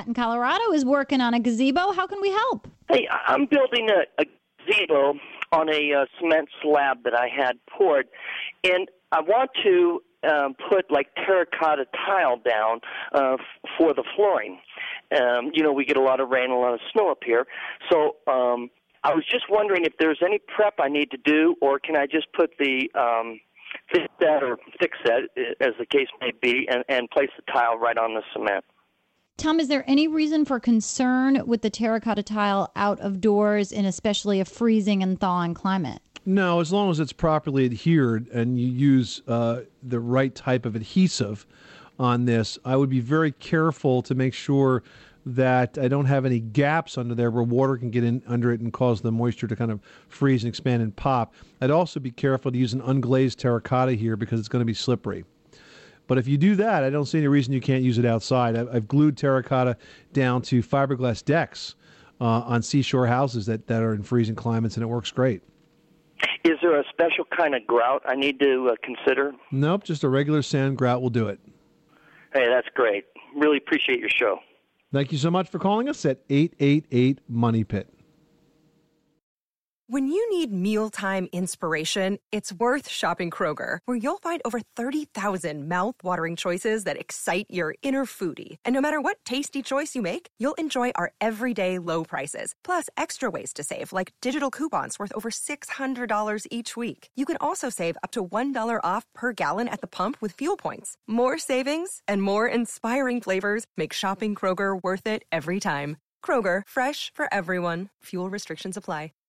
Pat in Colorado is working on a gazebo. How can we help? Hey, I'm building a gazebo on a cement slab that I had poured, and I want to put like terracotta tile down for the flooring. We get a lot of rain, a lot of snow up here, so I was just wondering if there's any prep I need to do, or can I just put the fix that, as the case may be, and place the tile right on the cement. Tom, is there any reason for concern with the terracotta tile out of doors in especially a freezing and thawing climate? No, as long as it's properly adhered and you use the right type of adhesive on this, I would be very careful to make sure that I don't have any gaps under there where water can get in under it and cause the moisture to kind of freeze and expand and pop. I'd also be careful to use an unglazed terracotta here because it's going to be slippery. But if you do that, I don't see any reason you can't use it outside. I've glued terracotta down to fiberglass decks on seashore houses that are in freezing climates, and it works great. Is there a special kind of grout I need to consider? Nope, just a regular sand grout will do it. Hey, that's great. Really appreciate your show. Thank you so much for calling us at 888-MONEY-PIT. When you need mealtime inspiration, it's worth shopping Kroger, where you'll find over 30,000 mouth-watering choices that excite your inner foodie. And no matter what tasty choice you make, you'll enjoy our everyday low prices, plus extra ways to save, like digital coupons worth over $600 each week. You can also save up to $1 off per gallon at the pump with fuel points. More savings and more inspiring flavors make shopping Kroger worth it every time. Kroger, fresh for everyone. Fuel restrictions apply.